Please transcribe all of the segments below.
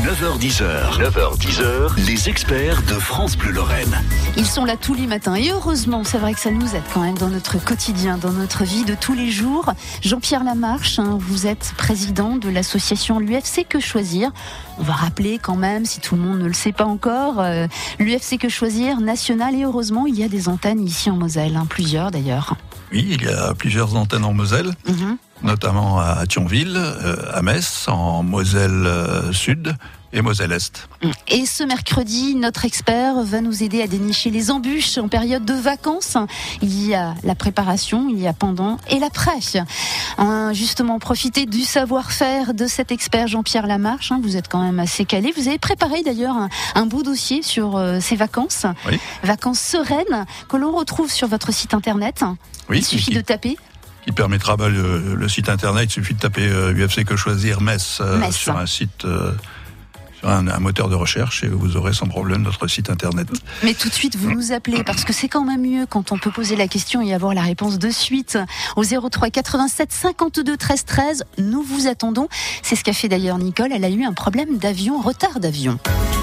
9h10h. 9h10h, les experts de France Bleu Lorraine. Ils sont là tous les matins et heureusement, c'est vrai que ça nous aide quand même dans notre quotidien, dans notre vie de tous les jours. Jean-Pierre Lamarche, vous êtes président de l'association l'UFC Que Choisir. On va rappeler quand même, si tout le monde ne le sait pas encore, l'UFC Que Choisir national, et heureusement il y a des antennes ici en Moselle, plusieurs d'ailleurs. Oui, il y a plusieurs antennes en Moselle, notamment à Thionville, à Metz, en Moselle Sud et Moselle Est. Et ce mercredi, notre expert va nous aider à dénicher les embûches en période de vacances. Il y a la préparation, il y a pendant et l'après. Justement, profitez du savoir-faire de cet expert Jean-Pierre Lamarche. Vous êtes quand même assez calé. Vous avez préparé d'ailleurs un beau dossier sur ces vacances. Oui. Vacances sereines que l'on retrouve sur votre site internet. Oui, il suffit de taper. Qui permettra, le site internet, il suffit de taper UFC Que Choisir Metz sur un site... un moteur de recherche et vous aurez sans problème notre site internet. Mais tout de suite, vous nous appelez parce que c'est quand même mieux quand on peut poser la question et avoir la réponse de suite. Au 03 87 52 13 13, nous vous attendons. C'est ce qu'a fait d'ailleurs Nicole. Elle a eu un problème d'avion, retard d'avion.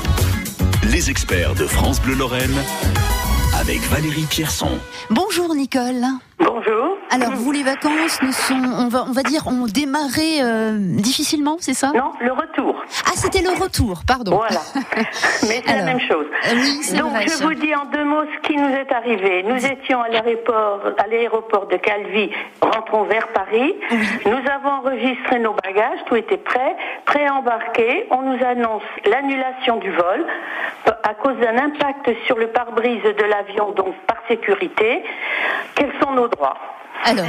Les experts de France Bleu Lorraine avec Valérie Pierson. Bonjour Nicole. Bonjour. Alors vous, les vacances on va dire, ont démarré difficilement, c'est ça? Non, le retour. Ah, c'était le retour, pardon. Voilà. Mais c'est la même chose. Oui, c'est donc vrai, je vous dis en deux mots ce qui nous est arrivé. Nous étions à l'aéroport de Calvi, rentrons vers Paris. Oui. Nous avons enregistré nos bagages, tout était prêt à embarquer. On nous annonce l'annulation du vol à cause d'un impact sur le pare-brise de l'avion, donc par sécurité. Quels sont nos droits? Alors,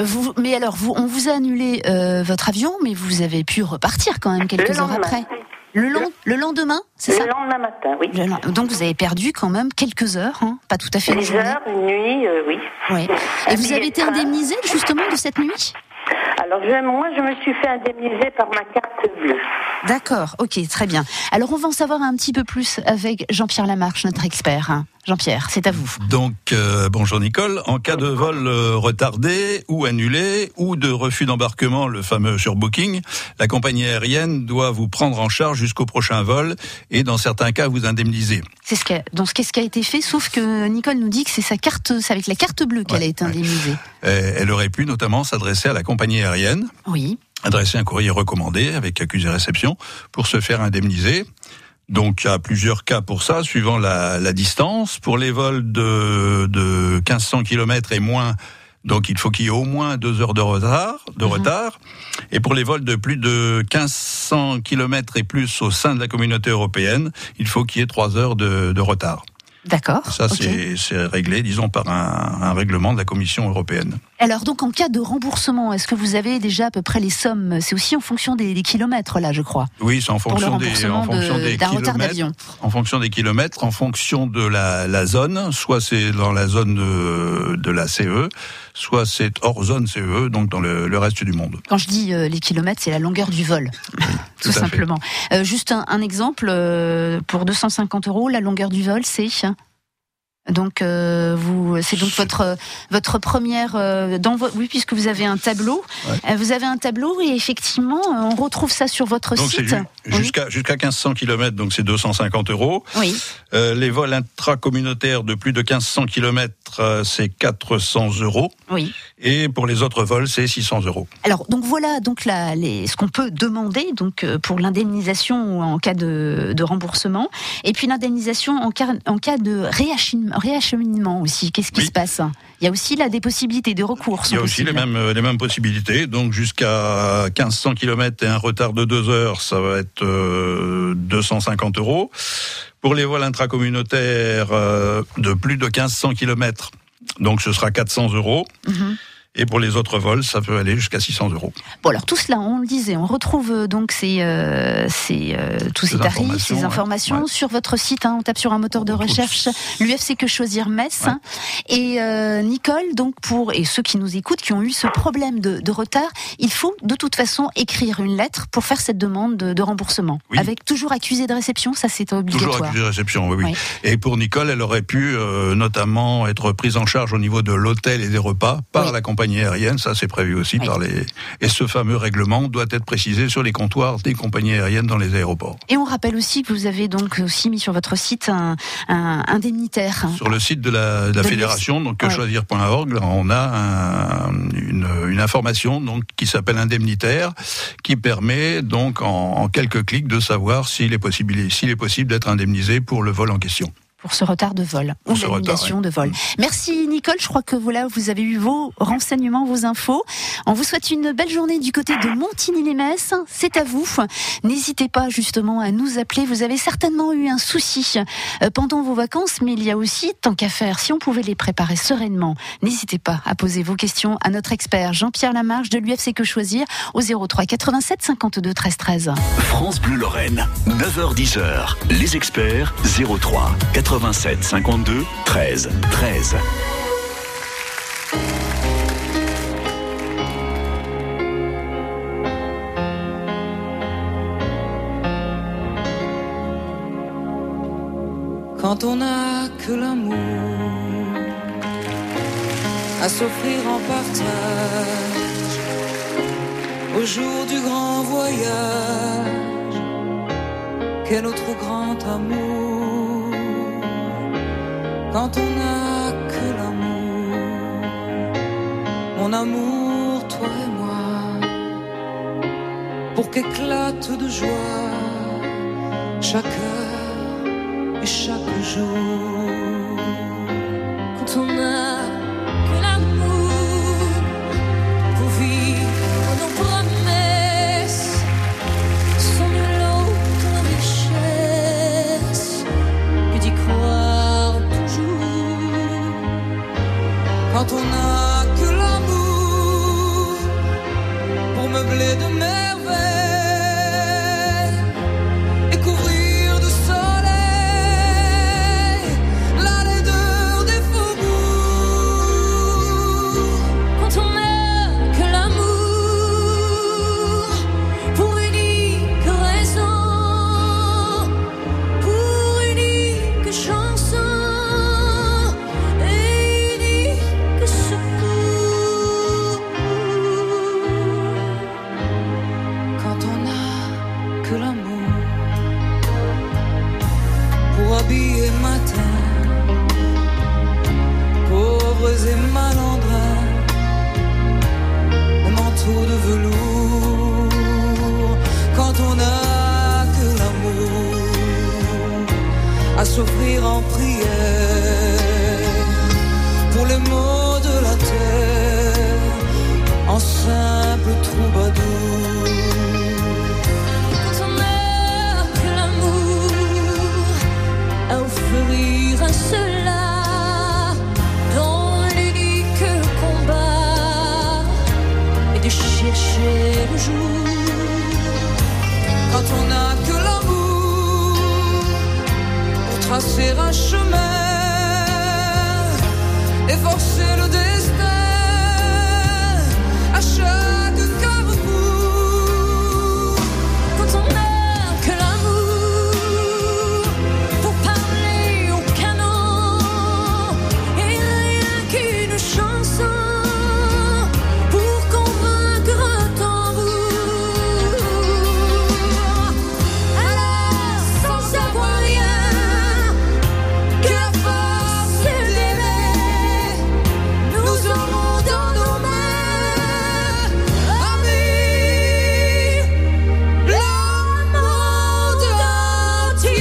on vous a annulé votre avion, mais vous avez pu repartir quand même quelques heures après. Le lendemain, c'est ça? Le lendemain matin, oui. Donc vous avez perdu quand même quelques heures, pas tout à fait une journée. Des heures, une nuit, oui. Ouais. Et vous avez été indemnisé justement de cette nuit? Alors moi, je me suis fait indemniser par ma carte bleue. D'accord, ok, très bien. Alors on va en savoir un petit peu plus avec Jean-Pierre Lamarche, notre expert. Jean-Pierre, c'est à vous. Donc, bonjour Nicole. En cas de vol retardé ou annulé ou de refus d'embarquement, le fameux surbooking, la compagnie aérienne doit vous prendre en charge jusqu'au prochain vol et dans certains cas vous indemniser. C'est ce qui a été fait, sauf que Nicole nous dit que c'est avec la carte bleue qu'elle a été indemnisée. Elle aurait pu notamment s'adresser à la compagnie aérienne. Oui. Adresser un courrier recommandé avec accusé réception pour se faire indemniser. Donc, il y a plusieurs cas pour ça, suivant la distance. Pour les vols de 1500 km et moins, donc il faut qu'il y ait au moins 2 heures de retard. Et pour les vols de plus de 1500 km et plus au sein de la communauté européenne, il faut qu'il y ait 3 heures de retard. D'accord. Ça, c'est réglé, disons, par un règlement de la Commission européenne. Alors, donc, en cas de remboursement, est-ce que vous avez déjà à peu près les sommes? C'est aussi en fonction des kilomètres, là, je crois. Oui, c'est en fonction des kilomètres. Retard d'avion. En fonction des kilomètres, en fonction de la zone. Soit c'est dans la zone de la CE, soit c'est hors zone CE, donc dans le reste du monde. Quand je dis les kilomètres, c'est la longueur du vol, tout simplement. Juste un exemple, pour 250 €, la longueur du vol, c'est... Donc c'est donc votre première oui, puisque vous avez un tableau. Ouais. Vous avez un tableau et effectivement on retrouve ça sur votre site. Jusqu'à 1500 km, donc c'est 250 €. Oui. Les vols intracommunautaires de plus de 1500 km, c'est 400 €. Oui. Et pour les autres vols, c'est 600 €. Alors donc voilà ce qu'on peut demander donc pour l'indemnisation en cas de remboursement, et puis l'indemnisation en cas de réacheminement aussi. Qu'est-ce qui se passe? Il y a aussi des possibilités de recours. Il y a aussi les mêmes possibilités. Donc jusqu'à 1500 km et un retard de 2 heures, ça va être 250 €. Pour les vols intracommunautaires de plus de 1500 km, donc ce sera 400 €. Et pour les autres vols, ça peut aller jusqu'à 600 €. Bon, alors tout cela, on le disait, on retrouve donc tous ces tarifs, ces informations sur votre site. On tape sur un moteur de recherche, l'UFC Que Choisir Metz. Et Nicole, donc et ceux qui nous écoutent, qui ont eu ce problème de retard, il faut de toute façon écrire une lettre pour faire cette demande de remboursement. Oui. Avec toujours accusé de réception, ça c'est obligatoire. Toujours accusé de réception, oui. Et pour Nicole, elle aurait pu notamment être prise en charge au niveau de l'hôtel et des repas par la compagnie compagnies aériennes, ça c'est prévu aussi par les... Et ce fameux règlement doit être précisé sur les comptoirs des compagnies aériennes dans les aéroports. Et on rappelle aussi que vous avez donc aussi mis sur votre site un indemnitaire. Sur le site de la fédération, donc quechoisir.org, on a une information donc qui s'appelle indemnitaire, qui permet donc en quelques clics de savoir s'il est possible d'être indemnisé pour le vol en question. Pour ce retard de vol ou l'annulation de vol. Merci Nicole, je crois que vous avez eu vos renseignements, vos infos. On vous souhaite une belle journée du côté de Montigny-lès-Metz. C'est à vous. N'hésitez pas justement à nous appeler. Vous avez certainement eu un souci pendant vos vacances, mais il y a aussi tant qu'à faire. Si on pouvait les préparer sereinement, n'hésitez pas à poser vos questions à notre expert Jean-Pierre Lamarche de l'UFC Que Choisir au 03 87 52 13 13. France Bleu Lorraine, 9h-10h. Les experts 03 87 52 13 13. Quand on n'a que l'amour à s'offrir en partage au jour du grand voyage qu'est notre grand amour. Quand on n'a que l'amour, mon amour, toi et moi, pour qu'éclate de joie chaque heure et chaque jour. Quand on n'a que l'amour pour vivre nos promesses, sans nulle autre richesse que d'y croire toujours. Quand on n'a que l'amour pour meubler de merveilles et couvrir de soleil la laideur des faubourgs. Quand on n'a que l'amour pour unique raison, pour unique chanson et unique secours. Quand on n'a que l'amour pour habiller matin pauvres et malandrins, le manteau de velours. Quand on n'a que l'amour à s'offrir en prière pour les maux de la terre en simple troubadour. Quand on n'a que l'amour à offrir à ceux-là dans l'unique combat et de chercher le jour. Quand on n'a que l'amour pour tracer un chemin et forcer le destin à chaque carrefour. Quand on n'a que l'amour pour parler au canon et rien qu'une chanson pour convaincre un tambour. Alors sans savoir rien que la force d'aimer nous aurons dans nos mains. Amis, le monde entier.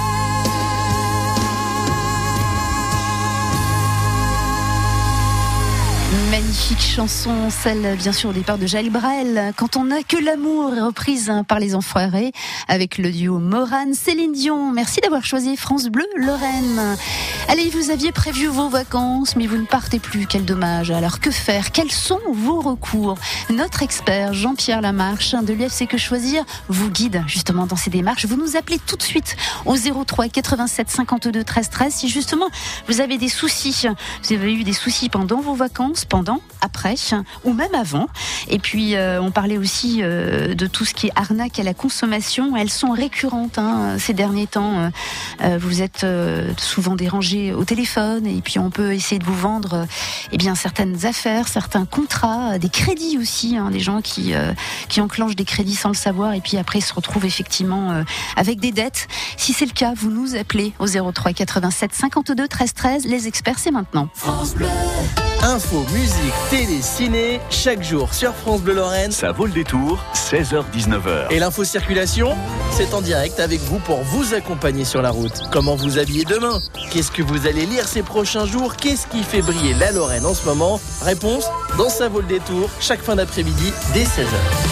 Magnifique chanson, celle bien sûr au départ de Jaël Brel. Quand on n'a que l'amour, reprise par les Enfoirés avec le duo Morane, Céline Dion. Merci d'avoir choisi France Bleu Lorraine. Allez, vous aviez prévu vos vacances, mais vous ne partez plus. Quel dommage. Alors que faire? Quels sont vos recours? Notre expert Jean-Pierre Lamarche de l'UFC Que Choisir vous guide justement dans ces démarches. Vous nous appelez tout de suite au 03 87 52 13 13 si justement vous avez des soucis. Vous avez eu des soucis pendant vos vacances, pendant après ou même avant. Et puis on parlait aussi de tout ce qui est arnaque à la consommation. Elles sont récurrentes ces derniers temps. Vous êtes souvent dérangé au téléphone et puis on peut essayer de vous vendre certaines affaires, certains contrats, des crédits aussi, des gens qui enclenchent des crédits sans le savoir et puis après se retrouvent effectivement avec des dettes. Si c'est le cas, vous nous appelez au 03 87 52 13 13. Les experts, c'est maintenant. France Bleu. Info, musique, télé, ciné, chaque jour sur France Bleu Lorraine. Ça vaut le détour, 16h-19h. Et l'info circulation, c'est en direct avec vous pour vous accompagner sur la route. Comment vous habiller demain? Qu'est-ce que vous allez lire ces prochains jours? Qu'est-ce qui fait briller la Lorraine en ce moment? Réponse dans Ça vaut le détour, chaque fin d'après-midi dès 16h.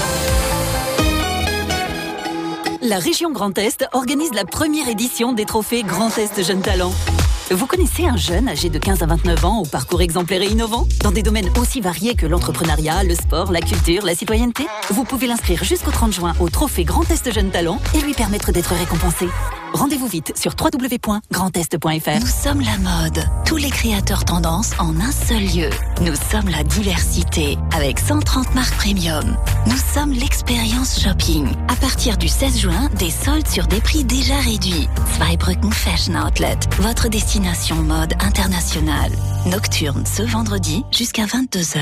La région Grand Est organise la première édition des trophées Grand Est Jeunes Talents. Vous connaissez un jeune âgé de 15 à 29 ans au parcours exemplaire et innovant, dans des domaines aussi variés que l'entrepreneuriat, le sport, la culture, la citoyenneté? Vous pouvez l'inscrire jusqu'au 30 juin au trophée Grand Est Jeunes Talents et lui permettre d'être récompensé. Rendez-vous vite sur www.grandest.fr. Nous sommes la mode, tous les créateurs tendances en un seul lieu. Nous sommes la diversité, avec 130 marques premium. Nous sommes l'expérience shopping. À partir du 16 juin, des soldes sur des prix déjà réduits. Zweibrücken Fashion Outlet, votre destination mode internationale. Nocturne ce vendredi jusqu'à 22h.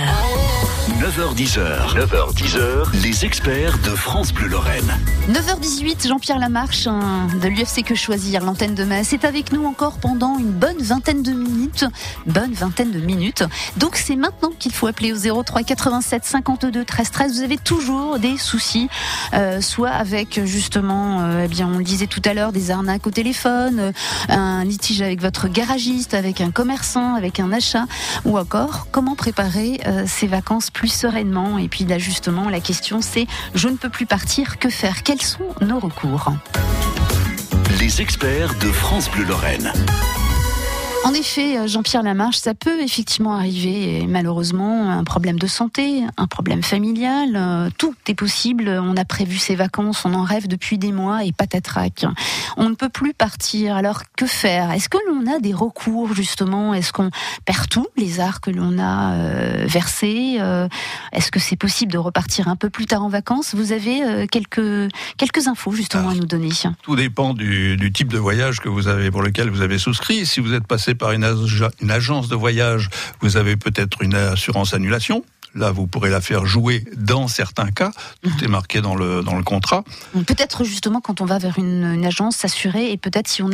9h10, les experts de France Bleu Lorraine. 9h18, Jean-Pierre Lamarche de l'UFC Que Choisir, l'antenne de Metz, est avec nous encore pendant une bonne vingtaine de minutes. Donc c'est maintenant qu'il faut appeler au 03 87 52 13 13. Vous avez toujours des soucis, soit avec justement, on le disait tout à l'heure, des arnaques au téléphone, un litige avec votre garagiste, avec un commerçant, avec un achat, ou encore comment préparer ses vacances plus sereinement. Et puis là justement, la question c'est: je ne peux plus partir, que faire? Quels sont nos recours? Les experts de France Bleu Lorraine. En effet, Jean-Pierre Lamarche, ça peut effectivement arriver, et malheureusement, un problème de santé, un problème familial, tout est possible. On a prévu ses vacances, on en rêve depuis des mois et patatrac. On ne peut plus partir, alors que faire? Est-ce que l'on a des recours justement? Est-ce qu'on perd tout, les arts que l'on a versés? Est-ce que c'est possible de repartir un peu plus tard en vacances? Vous avez quelques infos justement à nous donner. Tout dépend du type de voyage que vous avez, pour lequel vous avez souscrit. Si vous êtes passé par une agence de voyage, vous avez peut-être une assurance annulation. Là, vous pourrez la faire jouer dans certains cas. Tout est marqué dans le contrat. Peut-être justement quand on va vers une agence, s'assurer, et peut-être si on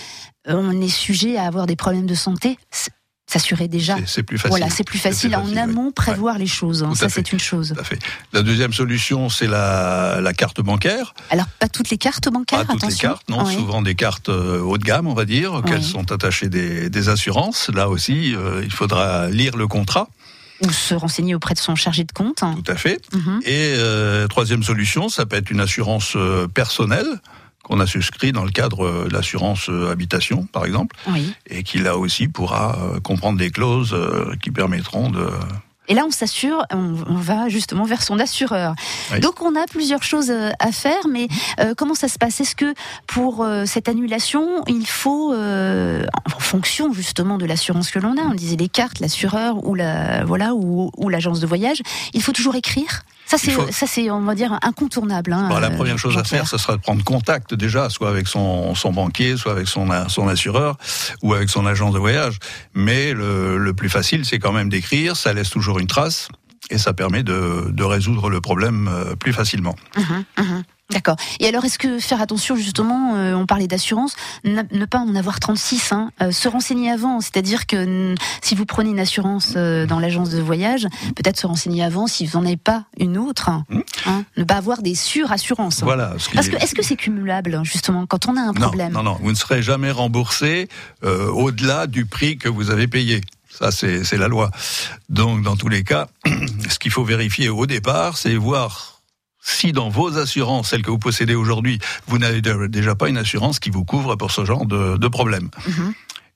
est sujet à avoir des problèmes de santé, s'assurer déjà. C'est plus facile. Voilà, c'est plus facile en amont, prévoir les choses. Ça, c'est une chose. Tout à fait. La deuxième solution, c'est la carte bancaire. Alors, pas toutes les cartes bancaires, attention. Pas toutes les cartes, non. Oui. Souvent des cartes haut de gamme, on va dire, auxquelles sont attachées des assurances. Là aussi, il faudra lire le contrat. Ou se renseigner auprès de son chargé de compte. Tout à fait. Et troisième solution, ça peut être une assurance personnelle qu'on a souscrit dans le cadre de l'assurance habitation, par exemple, et qui là aussi pourra comprendre des clauses qui permettront de... Et là, on s'assure, on va justement vers son assureur. Oui. Donc, on a plusieurs choses à faire, mais comment ça se passe? Est-ce que pour cette annulation, il faut, en fonction justement de l'assurance que l'on a, on disait les cartes, l'assureur ou l'agence de voyage, il faut toujours écrire? Ça c'est, on va dire, incontournable. La première chose à faire, ce sera de prendre contact déjà, soit avec son banquier, soit avec son assureur, ou avec son agence de voyage. Mais le plus facile, c'est quand même d'écrire. Ça laisse toujours une trace et ça permet de résoudre le problème plus facilement. D'accord. Et alors, est-ce que faire attention, justement, on parlait d'assurance, ne pas en avoir 36, se renseigner avant, c'est-à-dire que si vous prenez une assurance dans l'agence de voyage, peut-être se renseigner avant si vous n'en avez pas une autre, ne pas avoir des surassurances. Voilà. Est-ce que c'est cumulable, justement, quand on a un problème? Non, vous ne serez jamais remboursé au-delà du prix que vous avez payé. Ça, c'est la loi. Donc, dans tous les cas, ce qu'il faut vérifier au départ, c'est voir si dans vos assurances, celles que vous possédez aujourd'hui, vous n'avez déjà pas une assurance qui vous couvre pour ce genre de problème.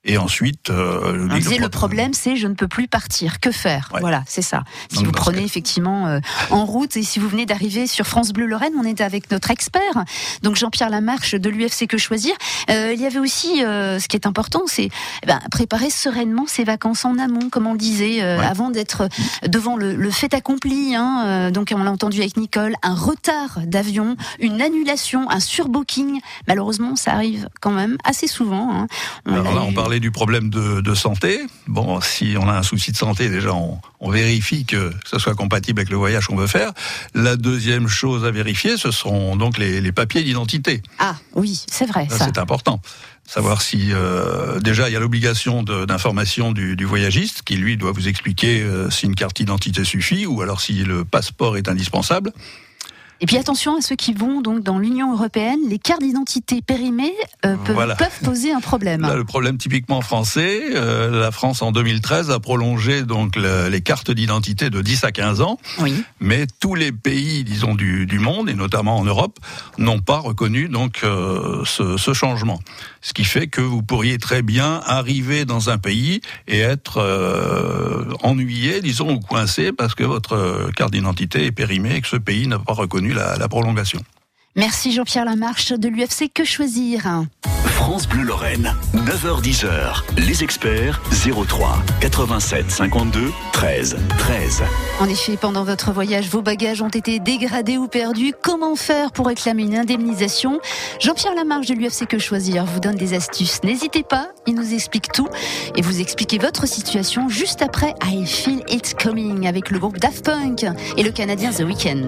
Et ensuite, on disait le problème, c'est je ne peux plus partir. Que faire ? Ouais. Voilà, c'est ça. Si Donc, vous prenez effectivement en route et si vous venez d'arriver sur France Bleu Lorraine, on est avec notre expert, donc Jean-Pierre Lamarche de l'UFC Que Choisir. Il y avait aussi, ce qui est important, c'est préparer sereinement ses vacances en amont, comme on le disait, avant d'être devant le fait accompli. Donc on l'a entendu avec Nicole, un retard d'avion, une annulation, un surbooking. Malheureusement, ça arrive quand même assez souvent. Alors là, on parlait du problème de santé. Bon, si on a un souci de santé, déjà, on vérifie que ça soit compatible avec le voyage qu'on veut faire. La deuxième chose à vérifier, ce seront donc les papiers d'identité. Ah oui, c'est vrai. Ça, c'est important. Savoir si déjà il y a l'obligation d'information du voyagiste qui lui doit vous expliquer si une carte d'identité suffit ou alors si le passeport est indispensable. Et puis attention à ceux qui vont donc dans l'Union européenne, les cartes d'identité périmées peuvent poser un problème. Là, le problème typiquement français, la France en 2013 a prolongé donc les cartes d'identité de 10 à 15 ans. Oui. Mais tous les pays, disons du monde et notamment en Europe, n'ont pas reconnu donc ce changement. Ce qui fait que vous pourriez très bien arriver dans un pays et être ennuyé, disons, ou coincé parce que votre carte d'identité est périmée et que ce pays n'a pas reconnu la prolongation. Merci Jean-Pierre Lamarche de l'UFC Que Choisir. France Bleu Lorraine, 9h-10h, les experts 03 87 52 13 13. En effet, pendant votre voyage, vos bagages ont été dégradés ou perdus. Comment faire pour réclamer une indemnisation ? Jean-Pierre Lamarche de l'UFC Que Choisir vous donne des astuces. N'hésitez pas, il nous explique tout et vous expliquez votre situation juste après I Feel It Coming avec le groupe Daft Punk et le Canadien The Weeknd.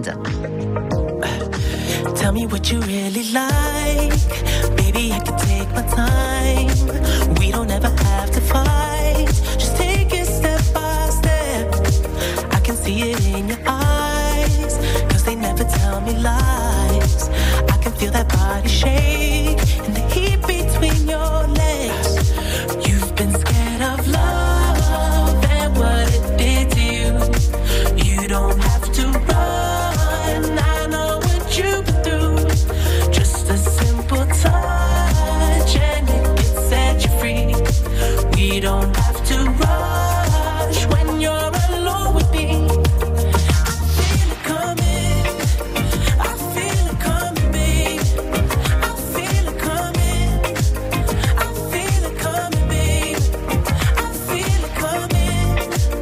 Tell me what you really like. Baby, I can take my time. We don't ever have to fight. Just take it step by step. I can see it in your eyes. 'Cause they never tell me lies. I can feel that body shake and the heat between your legs. You've been scared of love and what it did to you. You don't have to run. I know what you've been through. Just a simple touch and it can set you free. We don't have to rush when you're alone with me. I feel it coming. I feel it coming, babe. I feel it coming. I feel it coming, babe. I feel it coming.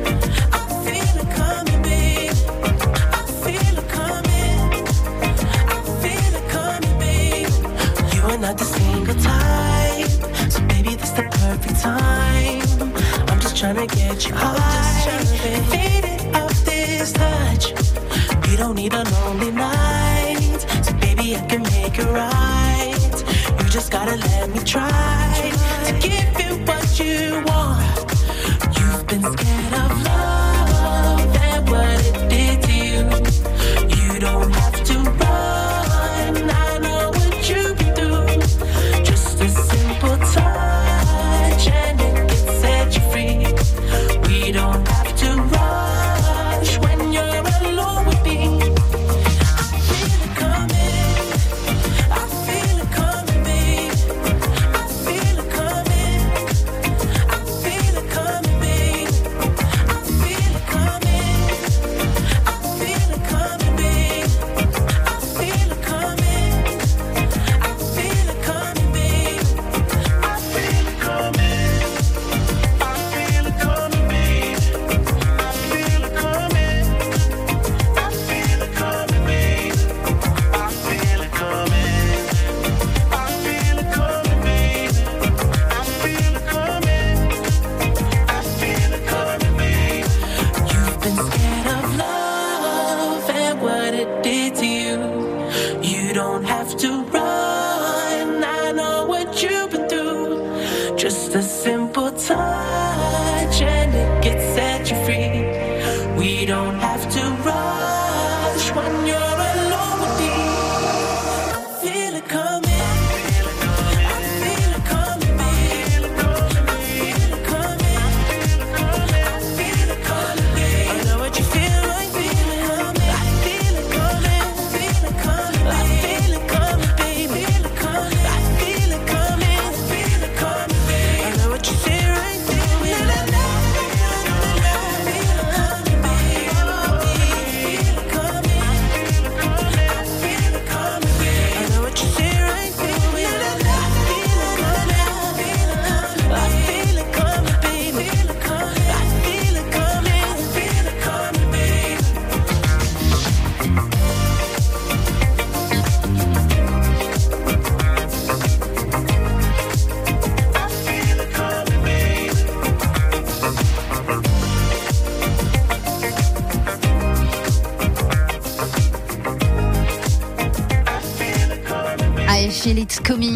I feel it coming, babe. I feel it coming. I feel it coming, babe. You are not the single type, so baby, this the perfect time. I'm just trying to get you high, faded off this touch. You don't need a lonely night, so baby, I can make it right. You just gotta let me try to give you what you want. You've been scared of love and what it did to you. You don't have to run. I know what you've been through. Just a simple touch and it can set you free. We don't have to rush when you're alone with me. I feel it coming. I feel it coming, babe. I feel it coming. I feel it coming, babe. I feel it coming. I feel it coming, babe. I feel it coming. I feel it coming, babe. I feel it coming. I feel it coming, babe. I feel it coming. I feel it coming, babe. I feel it coming. I feel it coming, babe. I feel it coming. I feel it coming, babe. You've been scared of love and what it did to you. You don't have to run. I know what you've been through. Just a simple touch and it gets set you free. We don't have to rush when you're alone with me. I feel it coming. I feel it coming, babe. I feel it coming. I feel it coming, babe. I know what you feel like. I feel it coming. I feel it coming. I feel it coming, babe. I feel it coming. I feel it coming. I feel it coming, babe. I know what you feel.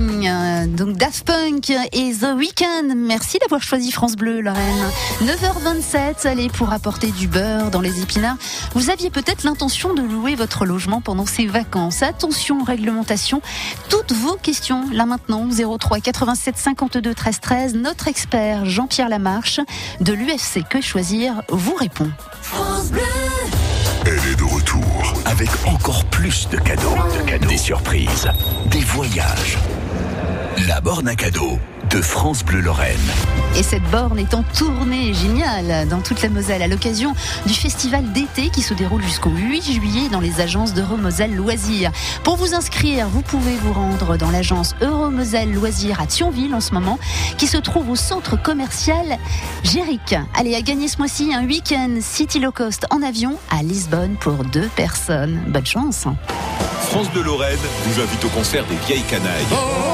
Shopping, donc Daft Punk et The Weeknd. Merci d'avoir choisi France Bleu, Lorraine. 9h27, allez, pour apporter du beurre dans les épinards. Vous aviez peut-être l'intention de louer votre logement pendant ces vacances. Attention, réglementation. Toutes vos questions, là maintenant, 03 87 52 13 13. Notre expert Jean-Pierre Lamarche de l'UFC Que Choisir vous répond. France Bleu. Elle est de retour avec encore plus de cadeaux, des surprises, des voyages. La borne à cadeaux de France Bleu Lorraine. Et cette borne est en tournée géniale dans toute la Moselle à l'occasion du festival d'été qui se déroule jusqu'au 8 juillet dans les agences d'Euromoselle Loisirs. Pour vous inscrire, vous pouvez vous rendre dans l'agence Euromoselle Loisirs à Thionville en ce moment, qui se trouve au centre commercial Géric. Allez, à gagner ce mois-ci un week-end City Low Cost en avion à Lisbonne pour 2 personnes. Bonne chance. France Bleu Lorraine vous invite au concert des Vieilles Canailles.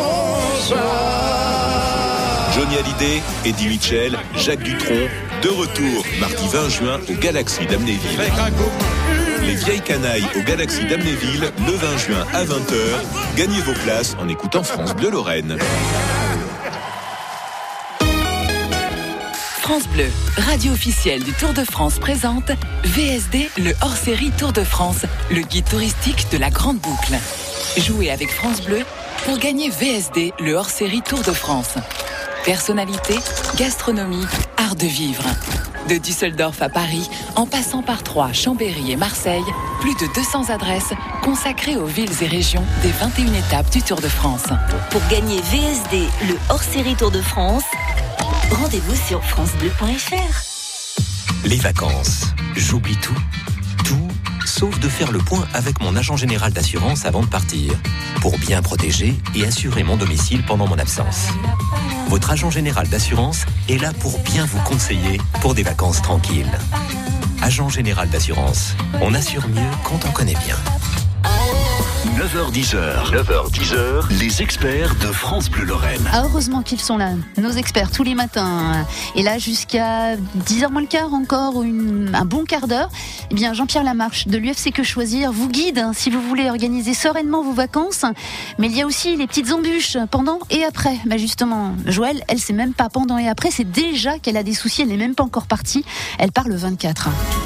Johnny Hallyday, Eddie Mitchell, Jacques Dutronc, de retour mardi 20 juin au Galaxy d'Amnéville. Les Vieilles Canailles au Galaxy d'Amnéville, le 20 juin à 20h. Gagnez vos places en écoutant France Bleu Lorraine. France Bleu, radio officielle du Tour de France, présente VSD, le hors-série Tour de France, le guide touristique de la Grande Boucle. Jouez avec France Bleu pour gagner VSD, le hors-série Tour de France. Personnalité, gastronomie, art de vivre. De Düsseldorf à Paris, en passant par Troyes, Chambéry et Marseille, plus de 200 adresses consacrées aux villes et régions des 21 étapes du Tour de France. Pour gagner VSD, le hors-série Tour de France, rendez-vous sur francebleu.fr. Les vacances, j'oublie tout, sauf de faire le point avec mon agent général d'assurance avant de partir, pour bien protéger et assurer mon domicile pendant mon absence. Votre agent général d'assurance est là pour bien vous conseiller pour des vacances tranquilles. Agent général d'assurance, on assure mieux quand on connaît bien. 9h10, les experts de France Bleu Lorraine. Ah, heureusement qu'ils sont là, nos experts, tous les matins. Et là, jusqu'à 10h moins le quart, encore un bon quart d'heure, eh bien, Jean-Pierre Lamarche de l'UFC Que Choisir vous guide si vous voulez organiser sereinement vos vacances. Mais il y a aussi les petites embûches pendant et après. Bah justement, Joëlle, elle sait même pas pendant et après, c'est déjà qu'elle a des soucis, elle n'est même pas encore partie. Elle part le 24.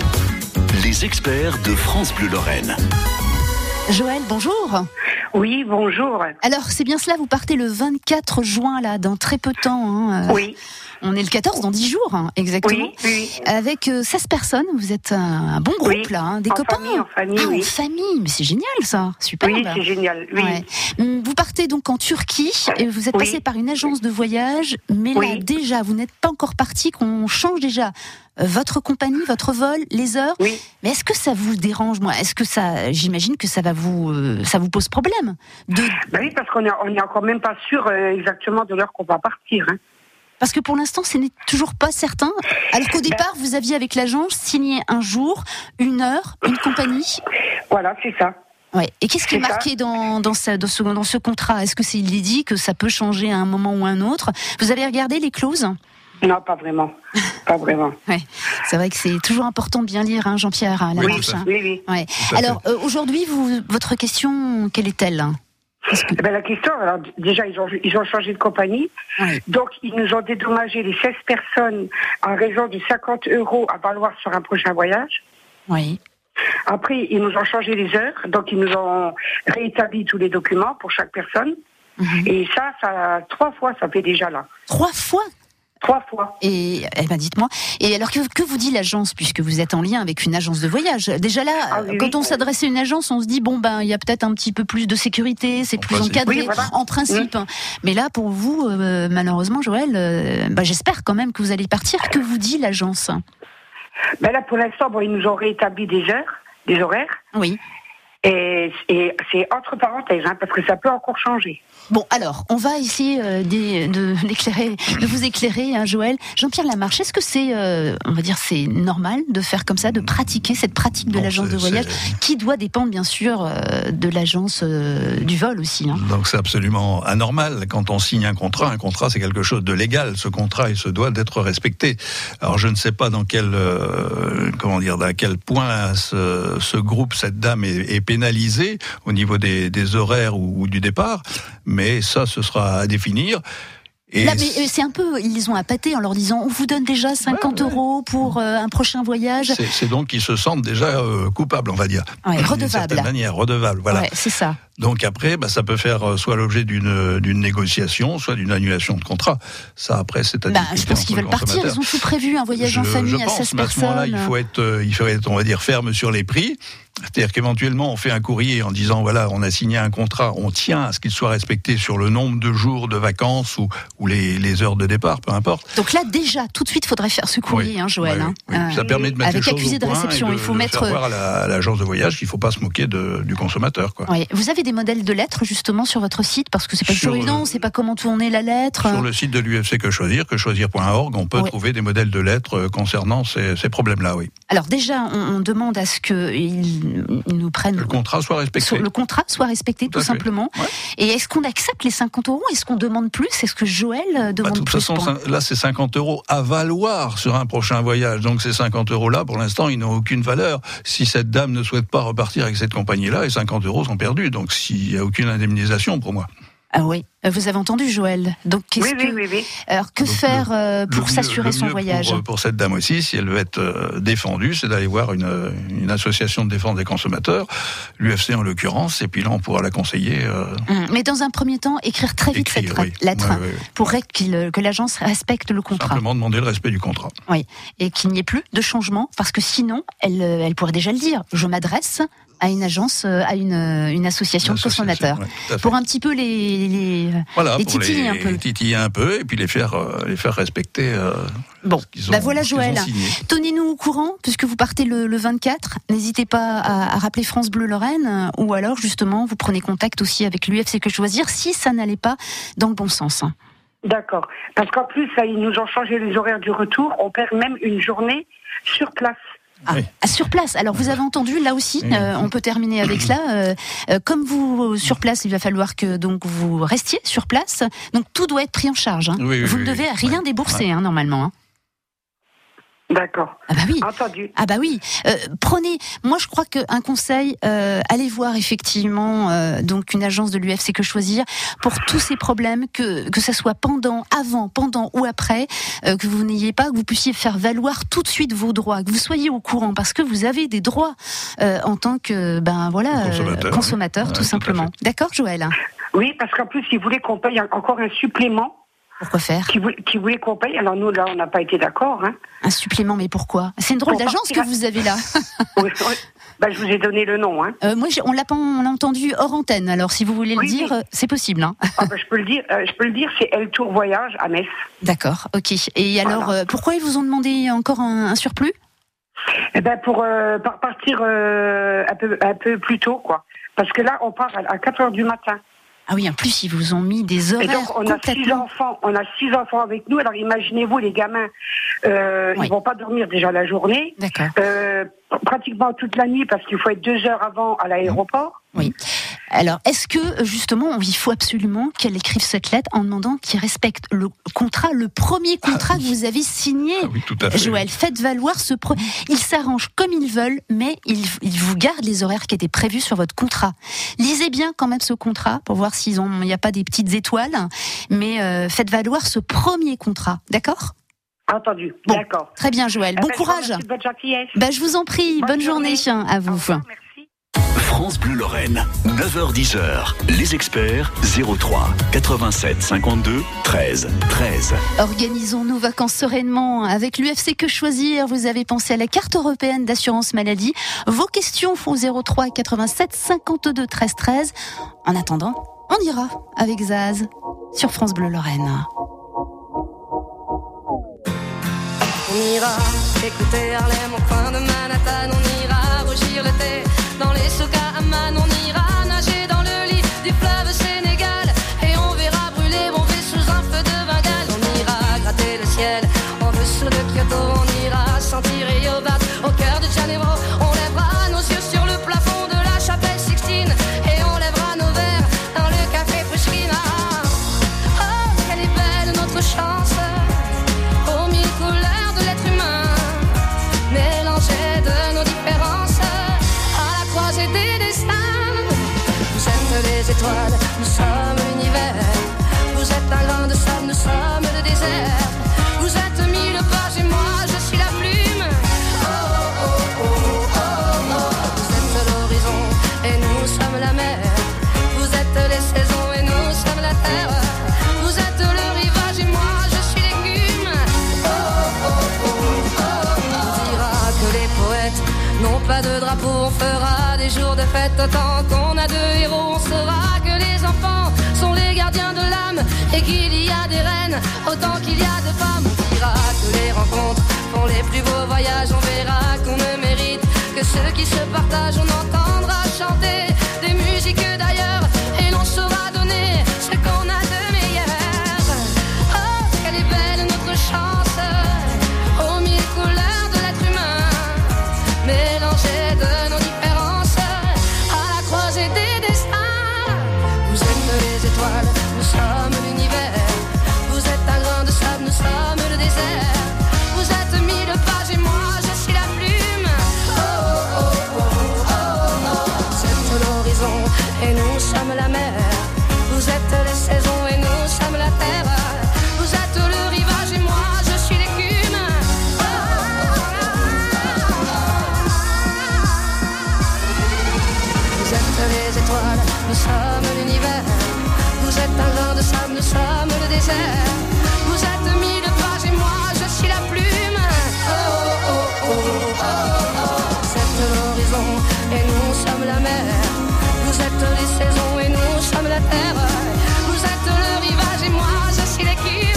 Les experts de France Bleu Lorraine. Joëlle, bonjour. Oui, bonjour. Alors, c'est bien cela, vous partez le 24 juin, là, dans très peu de temps. Hein. Oui. On est le 14, dans 10 jours, hein, exactement. Oui. Avec 16 personnes, vous êtes un bon groupe, là, hein, des copains. En famille, en famille, mais c'est génial, ça. Super. Oui, c'est génial, oui. Ouais. Vous partez donc en Turquie, et vous êtes passé par une agence de voyage, mais là, déjà, vous n'êtes pas encore parti, qu'on change déjà votre compagnie, votre vol, les heures. Oui. Mais est-ce que ça vous dérange, moi? Est-ce que ça, j'imagine que ça vous pose problème Oui, parce qu'on est encore même pas sûr exactement de l'heure qu'on va partir. Hein. Parce que pour l'instant, ce n'est toujours pas certain. Alors qu'au départ, vous aviez avec l'agence signé un jour, une heure, une compagnie. Voilà, c'est ça. Ouais. Et qu'est-ce qui est marqué dans ce contrat? Est-ce que il est dit que ça peut changer à un moment ou à un autre? Vous avez regardé les clauses? Non, pas vraiment. Pas vraiment. Ouais. C'est vrai que c'est toujours important de bien lire, hein, Jean-Pierre, à la marche. Oui. Ouais. Alors, aujourd'hui, votre question, quelle est-elle? La question, alors, déjà, ils ont changé de compagnie. Oui. Donc, ils nous ont dédommagé les 16 personnes à raison de 50 € à valoir sur un prochain voyage. Oui. Après, ils nous ont changé les heures. Donc, ils nous ont réétabli tous les documents pour chaque personne. Mm-hmm. Et ça, 3 fois, ça fait déjà là. 3 fois? 3 fois. Et dites-moi. Et alors que vous dit l'agence, puisque vous êtes en lien avec une agence de voyage? Déjà là, quand on s'adresse à une agence, on se dit il y a peut-être un petit peu plus de sécurité, c'est plus encadré, en principe. Mais là, pour vous, malheureusement, Joëlle, j'espère quand même que vous allez partir. Que vous dit l'agence? Là, pour l'instant, ils nous ont rétabli des horaires. Oui. Et c'est entre parenthèses, parce que ça peut encore changer. Bon, alors, on va essayer de vous éclairer, hein, Joëlle. Jean-Pierre Lamarche, est-ce que c'est, on va dire, c'est normal de faire comme ça, de pratiquer cette pratique de l'agence de voyage, qui doit dépendre, bien sûr, de l'agence du vol aussi, hein. Donc c'est absolument anormal. Quand on signe un contrat c'est quelque chose de légal. Ce contrat, il se doit d'être respecté. Alors je ne sais pas dans quel, à quel point ce groupe, cette dame est pénalisée au niveau des horaires ou du départ, mais ça, ce sera à définir. Et là, mais c'est un peu, ils les ont appâtés en leur disant, on vous donne déjà 50 € pour un prochain voyage. C'est donc qu'ils se sentent déjà coupables, on va dire. Ouais, redevables. D'une certaine manière, redevables, voilà. Ouais, c'est ça. Donc après, ça peut faire soit l'objet d'une négociation, soit d'une annulation de contrat. Ça, après, c'est à discuter. Je pense qu'ils veulent partir, ils ont tout prévu, un voyage en famille à 16 personnes. À ce moment-là, il faut être, on va dire, ferme sur les prix. C'est-à-dire qu'éventuellement, on fait un courrier en disant, voilà, on a signé un contrat, on tient à ce qu'il soit respecté sur le nombre de jours de vacances ou les heures de départ, peu importe. Donc là, déjà, tout de suite, il faudrait faire ce courrier, Joël. Oui. Ça permet de mettre avec les choses accusé au de point réception, il faut mettre faire voir à l'agence de voyage qu'il ne faut pas se moquer du consommateur, quoi. Oui. Vous avez des modèles de lettres, justement, sur votre site, parce que c'est pas toujours évident, on ne sait pas comment tourner la lettre. Sur le site de l'UFC Que choisir.org, on peut trouver des modèles de lettres concernant ces problèmes-là, oui. Alors déjà, on demande à ce qu'ils nous prennent... Le contrat soit respecté. Le contrat soit respecté, tout simplement. Ouais. Et est-ce qu'on accepte les 50 €? Est-ce qu'on demande plus? Est-ce que Joël demande plus? De toute façon, là, c'est 50 € à valoir sur un prochain voyage. Donc ces 50 € pour l'instant, ils n'ont aucune valeur. Si cette dame ne souhaite pas repartir avec cette compagnie-là, les 50 € sont perdus. Donc s'il n'y a aucune indemnisation pour moi. Ah oui, vous avez entendu, Joël. Donc oui. Alors que faire pour s'assurer son voyage? Pour cette dame aussi, si elle veut être défendue, c'est d'aller voir une association de défense des consommateurs, l'UFC en l'occurrence, et puis là on pourra la conseiller. Mais dans un premier temps, écrire très vite cette lettre pour que l'agence respecte le contrat. Simplement demander le respect du contrat. Oui, et qu'il n'y ait plus de changement, parce que sinon, elle pourrait déjà le dire. Je m'adresse à une agence, à une association de consommateurs, pour un petit peu les titiller un peu. Les titiller un peu et puis les faire respecter. Bon, voilà Joël. Tenez-nous au courant puisque vous partez le 24. N'hésitez pas à rappeler France Bleu Lorraine ou alors justement vous prenez contact aussi avec l'UFC Que choisir si ça n'allait pas dans le bon sens. D'accord. Parce qu'en plus, là, ils nous ont changé les horaires du retour. On perd même une journée sur place. Sur place. Alors vous avez entendu, là aussi, on peut terminer avec cela. Comme vous sur place, il va falloir que donc vous restiez sur place. Donc tout doit être pris en charge. Vous ne devez rien débourser normalement. D'accord. Ah bah oui. Entendu. Ah bah oui. Prenez. Moi, je crois qu'un conseil, allez voir effectivement donc une agence de l'UFC Que choisir pour tous ces problèmes, que ça soit avant, pendant ou après, que vous n'ayez pas, que vous puissiez faire valoir tout de suite vos droits, que vous soyez au courant, parce que vous avez des droits en tant que consommateur, tout simplement. D'accord, Joël? Oui, parce qu'en plus, ils voulaient qu'on paye encore un supplément. Pourquoi faire? Qui voulait qu'on paye. Alors nous, là, on n'a pas été d'accord. Un supplément, mais pourquoi? C'est une drôle d'agence que vous avez là. Oui. Je vous ai donné le nom. Moi, on l'a entendu hors antenne. Alors, si vous voulez le dire, c'est possible. Je peux le dire. C'est El Tour Voyage à Metz. D'accord, ok. Et alors, pourquoi ils vous ont demandé encore un surplus? Pour partir un peu plus tôt, quoi. Parce que là, on part à 4h du matin. Ah oui, en plus, ils vous ont mis des horaires. Et donc, on a 6 enfants avec nous. Alors, imaginez-vous, les gamins, ils vont pas dormir déjà la journée. D'accord. Pratiquement toute la nuit, parce qu'il faut être 2 heures avant à l'aéroport. Oui. Alors, est-ce que, justement, il faut absolument qu'elle écrive cette lettre en demandant qu'il respecte le contrat, le premier contrat que vous avez signé? Oui, tout à fait. Joël, faites valoir ils s'arrangent comme ils veulent, mais ils vous gardent les horaires qui étaient prévus sur votre contrat. Lisez bien quand même ce contrat pour voir s'il n'y a pas des petites étoiles, mais faites valoir ce premier contrat, d'accord? Entendu, bon, d'accord. Très bien, Joël. Bon courage. Bonne gentillesse. Je vous en prie. Bonne journée à vous. Au revoir, merci. France Bleu Lorraine, 9h-10h. Les experts 03 87 52 13 13. Organisons nos vacances sereinement avec l'UFC Que choisir. Vous avez pensé à la carte européenne d'assurance maladie. Vos questions au 03 87 52 13 13. En attendant, on ira avec Zaz sur France Bleu Lorraine. On ira écouter Harlem au coin de Manhattan. On ira rougir le thé dans les souks à Amman. On ira nager dans le lit du fleuve Sénégal. Et on verra brûler Bombay sous un feu de Bengale. On ira gratter le ciel en dessous de Kyoto. On ira sentir Rio Bat au cœur de Janeiro. On lèvera nos yeux sur le plafond de la chapelle Sixtine. Et on lèvera nos verres dans le café Pushkin. Oh, quelle est belle notre chance, aux mille couleurs de l'être humain, mélangées de nos différences, à la croisée des destins. Nous sommes les étoiles, nous sommes l'univers, misère. Vous êtes mille pages et moi je suis la plume. Vous êtes l'horizon et nous sommes la mer. Vous êtes les saisons et nous sommes la terre. Vous êtes le rivage et moi je suis l'écume.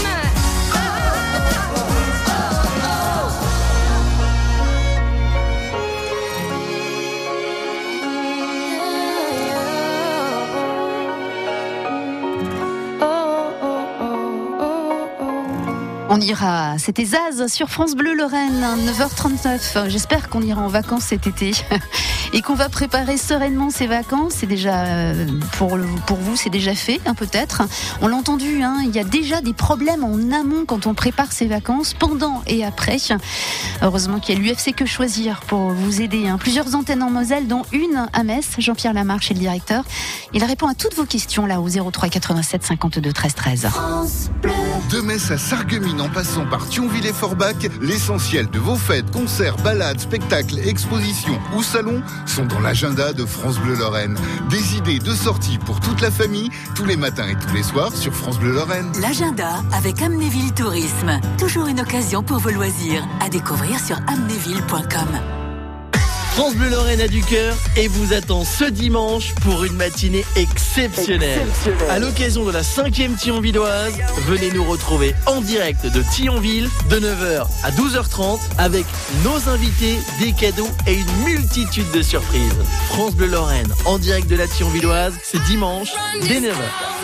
On ira, c'était Zaz sur France Bleu Lorraine, 9h39. J'espère qu'on ira en vacances cet été et qu'on va préparer sereinement ces vacances. C'est déjà, pour vous, c'est déjà fait, hein, peut-être. On l'a entendu, hein, il y a déjà des problèmes en amont quand on prépare ses vacances, pendant et après. Heureusement qu'il y a l'UFC Que Choisir pour vous aider. Hein. Plusieurs antennes en Moselle, dont une à Metz. Jean-Pierre Lamarche est le directeur. Il répond à toutes vos questions là au 03 87 52 13 13. France Bleu. De Metz à Sarreguemines en passant par Thionville et Forbach, l'essentiel de vos fêtes, concerts, balades, spectacles, expositions ou salons sont dans l'agenda de France Bleu Lorraine. Des idées de sorties pour toute la famille, tous les matins et tous les soirs sur France Bleu Lorraine. L'agenda avec Amnéville Tourisme. Toujours une occasion pour vos loisirs. À découvrir sur amnéville.com. France Bleu Lorraine a du cœur et vous attend ce dimanche pour une matinée exceptionnelle. À l'occasion de la 5e Thionvilloise, venez nous retrouver en direct de Thionville de 9h à 12h30 avec nos invités, des cadeaux et une multitude de surprises. France Bleu Lorraine en direct de la Thionvilloise, c'est dimanche dès 9h.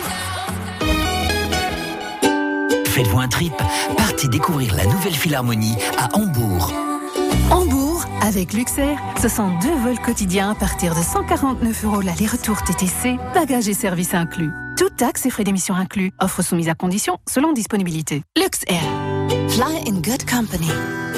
Faites-vous un trip, partez découvrir la nouvelle Philharmonie à Hambourg. Hambourg, avec Luxair, ce sont 2 vols quotidiens à partir de 149 € l'aller-retour TTC, bagages et services inclus. Toutes taxes et frais d'émission inclus. Offre soumise à condition selon disponibilité. Luxair. Fly in good company.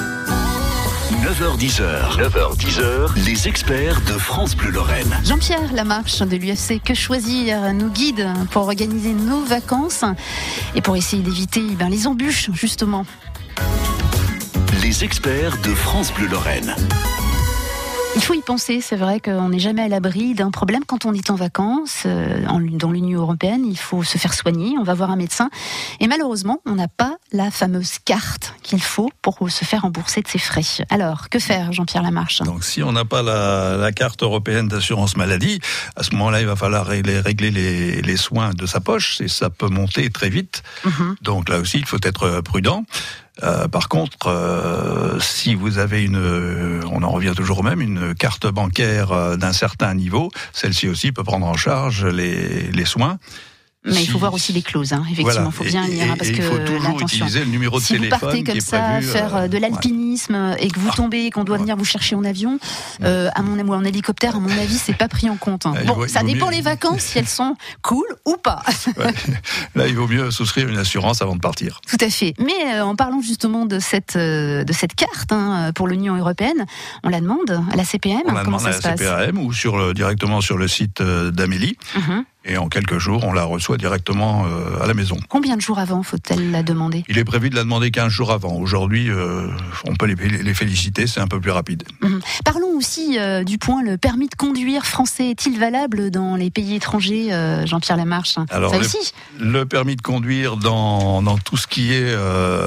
9h10, les experts de France Bleu Lorraine. Jean-Pierre Lamarche de l'UFC Que Choisir nous guide pour organiser nos vacances et pour essayer d'éviter les embûches, justement. Les experts de France Bleu Lorraine. Il faut y penser, c'est vrai qu'on n'est jamais à l'abri d'un problème quand on est en vacances. Dans l'Union européenne, il faut se faire soigner, on va voir un médecin. Et malheureusement, on n'a pas la fameuse carte qu'il faut pour se faire rembourser de ses frais. Alors, que faire, Jean-Pierre Lamarche ? Donc, si on n'a pas la carte européenne d'assurance maladie, à ce moment-là, il va falloir régler les soins de sa poche, et ça peut monter très vite. Donc là aussi, il faut être prudent. Par contre, si vous avez on en revient toujours au même, une carte bancaire d'un certain niveau, celle-ci aussi peut prendre en charge les soins. Mais il faut voir aussi les clauses, hein. Effectivement, il faut bien lire, parce que il faut toujours utiliser le numéro de téléphone. Si vous partez comme ça, faire de l'alpinisme et que vous tombez et qu'on doit venir vous chercher en avion, ou en hélicoptère, à mon avis, c'est pas pris en compte. Hein. Bon, ça dépend les vacances, si elles sont cool ou pas. Là, il vaut mieux souscrire une assurance avant de partir. Tout à fait. Mais en parlant justement de cette carte pour l'Union européenne, on la demande à la CPM. On la demande à la CPM ou directement sur le site d'Amélie. Et en quelques jours, on la reçoit directement à la maison. Combien de jours avant faut-elle la demander ? Il est prévu de la demander 15 jours avant. Aujourd'hui, on peut les féliciter, c'est un peu plus rapide. Parlons aussi du point, le permis de conduire français est-il valable dans les pays étrangers, Jean-Pierre Lamarche ? Alors, ça aussi. Le permis de conduire dans tout ce qui est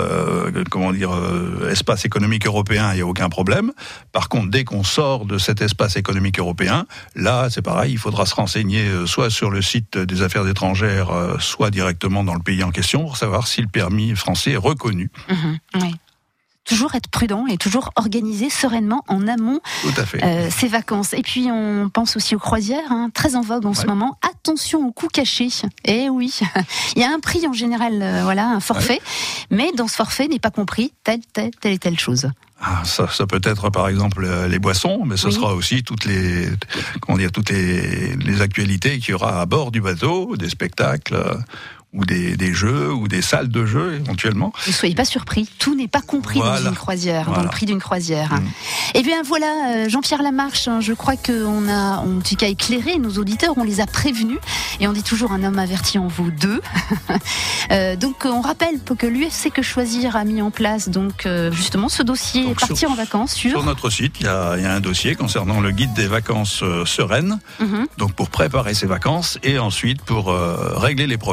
espace économique européen, il n'y a aucun problème. Par contre, dès qu'on sort de cet espace économique européen, là, c'est pareil, il faudra se renseigner soit sur le site des affaires étrangères, soit directement dans le pays en question, pour savoir si le permis français est reconnu. Oui. Toujours être prudent et toujours organiser sereinement en amont ses vacances. Et puis on pense aussi aux croisières, très en vogue en ce moment. Attention aux coûts cachés. Eh oui, il y a un prix en général, un forfait, mais dans ce forfait n'est pas compris telle et telle chose. Ça peut être par exemple les boissons, mais ce sera aussi toutes les actualités qu'il y aura à bord du bateau, des spectacles ou des jeux ou des salles de jeux éventuellement. Ne soyez pas surpris, tout n'est pas compris dans une croisière, dans le prix d'une croisière. Et bien voilà, Jean-Pierre Lamarche, je crois qu'on a en tout cas éclairé nos auditeurs, on les a prévenus, et on dit toujours un homme averti en vaut deux. Donc on rappelle que l'UFC Que Choisir a mis en place justement ce dossier, donc partir en vacances sur notre site. Il y a un dossier concernant le guide des vacances sereines, donc pour préparer ses vacances et ensuite pour régler les problèmes si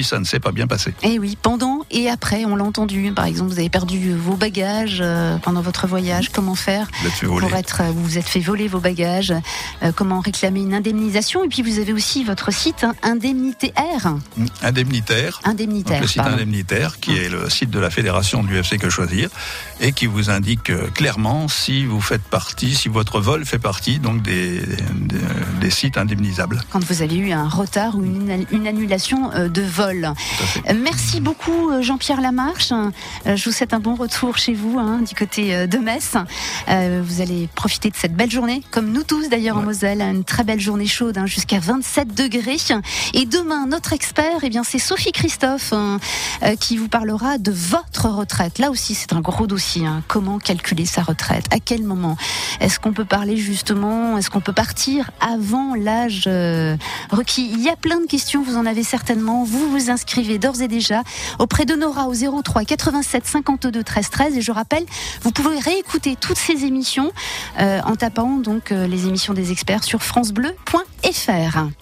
si ça ne s'est pas bien passé. Et oui, pendant et après, on l'a entendu. Par exemple, vous avez perdu vos bagages pendant votre voyage. Comment faire vous vous êtes fait voler vos bagages. Comment réclamer une indemnisation. Et puis vous avez aussi votre site Indemnitaire. Indemnitaire. Donc, le site Indemnitaire, qui est le site de la fédération du UFC Que Choisir, et qui vous indique clairement si vous faites partie, si votre vol fait partie donc des sites indemnisables. Quand vous avez eu un retard ou une annulation de vol. Merci beaucoup Jean-Pierre Lamarche. Je vous souhaite un bon retour chez vous, du côté de Metz. Vous allez profiter de cette belle journée, comme nous tous d'ailleurs en Moselle, une très belle journée chaude, jusqu'à 27 degrés. Et demain, notre expert, c'est Sophie Christophe qui vous parlera de votre retraite. Là aussi, c'est un gros dossier. Comment calculer sa retraite? À quel moment? Est-ce qu'on peut parler justement? Est-ce qu'on peut partir avant l'âge requis? Il y a plein de questions, vous en avez certainement. Vous vous inscrivez d'ores et déjà auprès de Nora au 03 87 52 13 13. Et je rappelle, vous pouvez réécouter toutes ces émissions en tapant donc les émissions des experts sur francebleu.fr.